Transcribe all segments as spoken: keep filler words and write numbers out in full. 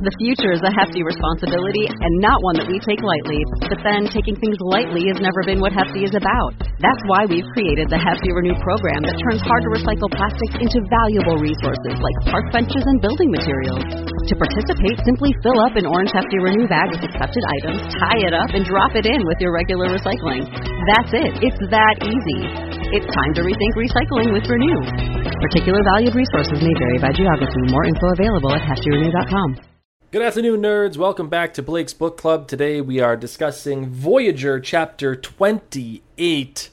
The future is a hefty responsibility and not one that we take lightly. But then, taking things lightly has never been what Hefty is about. That's why we've created the Hefty Renew program that turns hard-to-recycle plastics into valuable resources like park benches and building materials. To participate, simply fill up an orange Hefty Renew bag with accepted items, tie it up, and drop it in with your regular recycling. That's it. It's that easy. It's time to rethink recycling with Renew. Particular valued resources may vary by geography. More info available at hefty renew dot com. Good afternoon, nerds. Welcome back to Blake's Book Club. Today we are discussing Voyager Chapter twenty-eight,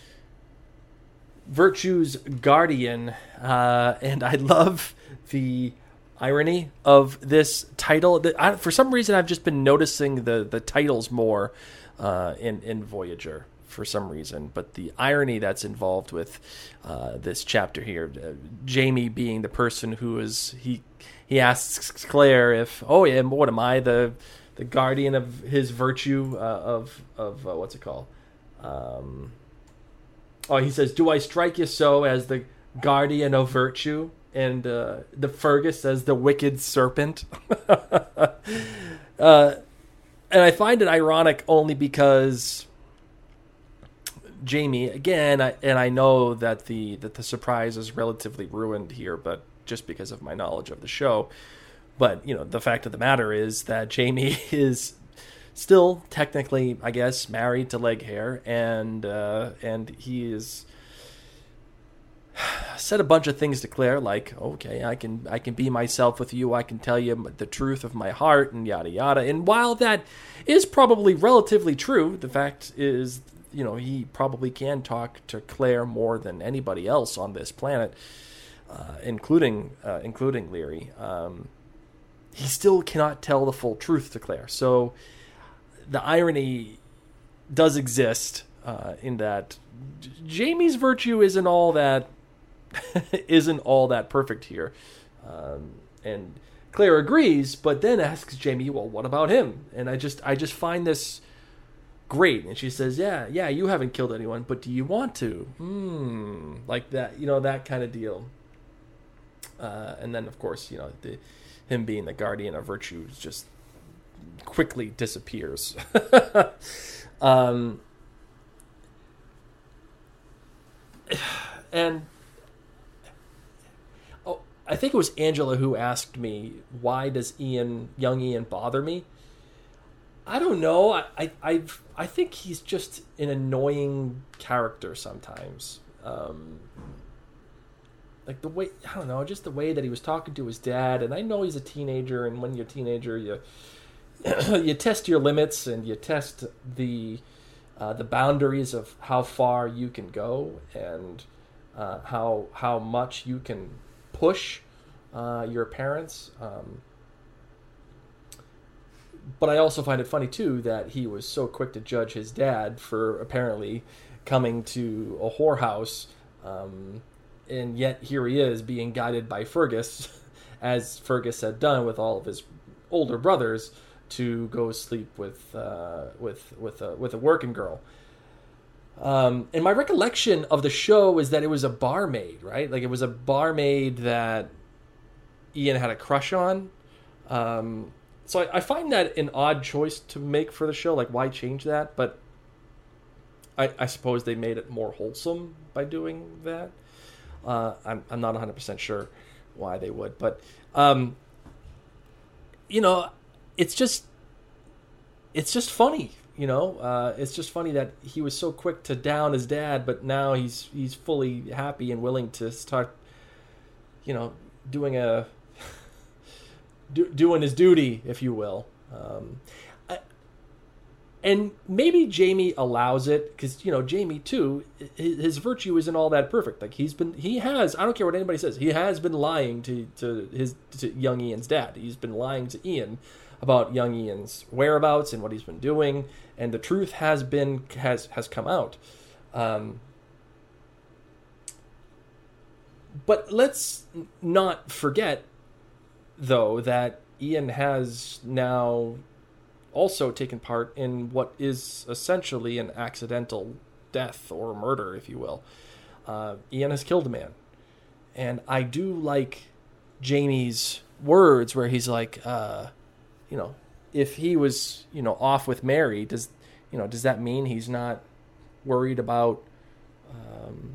Virtue's Guardian. Uh, and I love the irony of this title. I, for some reason, I've just been noticing the, the titles more uh, in, in Voyager for some reason. But the irony that's involved with uh, this chapter here, uh, Jamie being the person who is... he. He asks Claire if, oh yeah, what am I, the the guardian of his virtue, uh, of of uh, what's it called? Um, oh, he says, do I strike you so as the guardian of virtue? And uh, the Fergus says the wicked serpent. uh, and I find it ironic only because Jamie, again, I, and I know that the that the surprise is relatively ruined here, but just because of my knowledge of the show. But, you know, the fact of the matter is that Jamie is still technically, I guess, married to Leghair, and uh, and he is said a bunch of things to Claire, like, okay, I can I can be myself with you, I can tell you the truth of my heart, and yada yada. And while that is probably relatively true, the fact is, you know, he probably can talk to Claire more than anybody else on this planet. Uh, including uh, including Leary, um, he still cannot tell the full truth to Claire. So the irony does exist uh, in that J- Jamie's virtue isn't all that isn't all that perfect here, um, and Claire agrees, but then asks Jamie, "Well, what about him?" And I just I just find this great. And she says, "Yeah, yeah, you haven't killed anyone, but do you want to?" Hmm, like that, you know, that kind of deal. Uh, and then, of course, you know, the, him being the guardian of virtue just quickly disappears. um, and oh, I think it was Angela who asked me, why does Ian, young Ian, bother me? I don't know. I I I've, I think he's just an annoying character sometimes. Um Like the way, I don't know, just the way that he was talking to his dad. And I know he's a teenager, and when you're a teenager, you you test your limits and you test the uh, the boundaries of how far you can go and uh, how how much you can push uh, your parents. Um, but I also find it funny too that he was so quick to judge his dad for apparently coming to a whorehouse. Um, And yet here he is being guided by Fergus, as Fergus had done with all of his older brothers, to go sleep with uh, with with a with a working girl. Um, and my recollection of the show is that it was a barmaid, right? Like it was a barmaid that Ian had a crush on. Um, so I, I find that an odd choice to make for the show. Like, why change that? But I, I suppose they made it more wholesome by doing that. Uh, I'm I'm not one hundred percent sure why they would, but um, you know, it's just it's just funny, you know. Uh, it's just funny that he was so quick to down his dad, but now he's he's fully happy and willing to start, you know, doing a do, doing his duty, if you will. Um, And maybe Jamie allows it because, you know, Jamie, too, his, his virtue isn't all that perfect. Like, he's been, he has, I don't care what anybody says, he has been lying to, to his, to young Ian's dad. He's been lying to Ian about young Ian's whereabouts and what he's been doing. And the truth has been, has, has come out. Um, but let's not forget, though, that Ian has now also taken part in what is essentially an accidental death or murder, if you will. Uh, Ian has killed a man. And I do like Jamie's words where he's like, uh, you know, if he was, you know, off with Mary, does, you know, does that mean he's not worried about, um,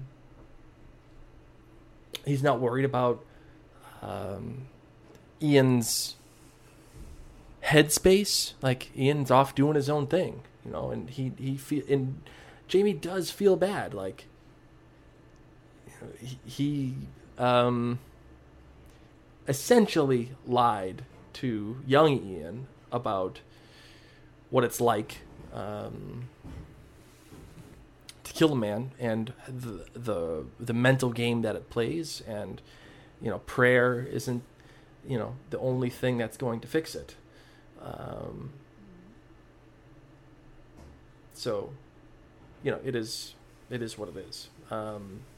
he's not worried about um, Ian's headspace? Like, Ian's off doing his own thing, you know, and he, he feel, and Jamie does feel bad. Like, you know, he, he um, essentially lied to young Ian about what it's like um, to kill a man, and the, the the mental game that it plays, and you know, prayer isn't, you know, the only thing that's going to fix it. Um, so, you know, it is it is what it is. Um,